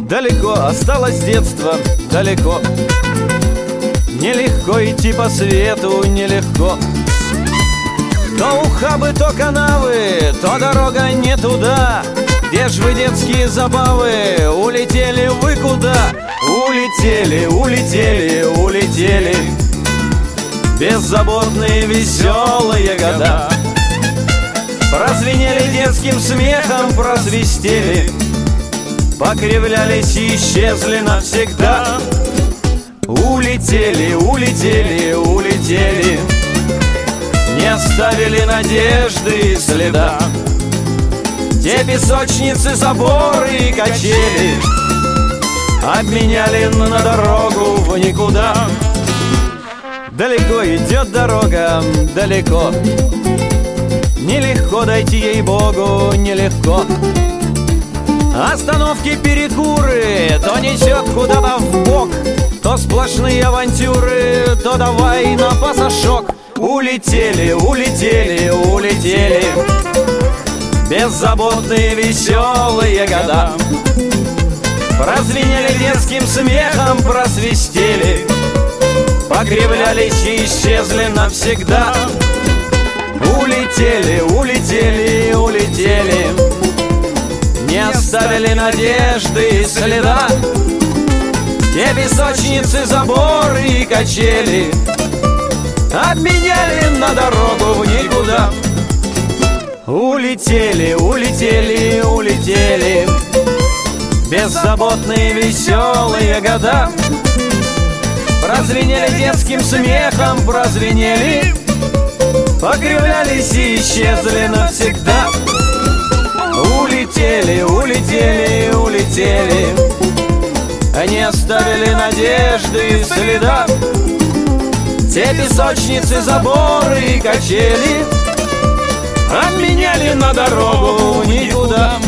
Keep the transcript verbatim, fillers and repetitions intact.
далеко осталось детство, далеко. Нелегко идти по свету, нелегко. То ухабы, то канавы, то дорога не туда. Где ж вы, детские забавы, улетели вы куда? Улетели, улетели, улетели беззаботные веселые года. Прозвенели детским смехом, просвистели, покривлялись и исчезли навсегда. Улетели, улетели, улетели, не оставили надежды и следа. Те песочницы, заборы и качели обменяли на дорогу в никуда. Далеко идет дорога, далеко. Нелегко дойти, ей-богу, нелегко. Остановки, перекуры, то несет куда-то вбок, то сплошные авантюры, то давай на пасашок. Улетели, улетели, улетели беззаботные веселые года. Прозвенели детским смехом, просвистели, покривлялись и исчезли навсегда. Улетели, улетели, улетели, не оставили надежды и следа. Те песочницы, заборы и качели обменяли на дорогу в никуда. Улетели, улетели, улетели беззаботные веселые года. Прозвенели детским смехом, прозвенели, покривлялись и исчезли навсегда. Улетели, улетели, улетели, они оставили надежды и следа. Те песочницы, заборы и качели обменяли на дорогу никуда.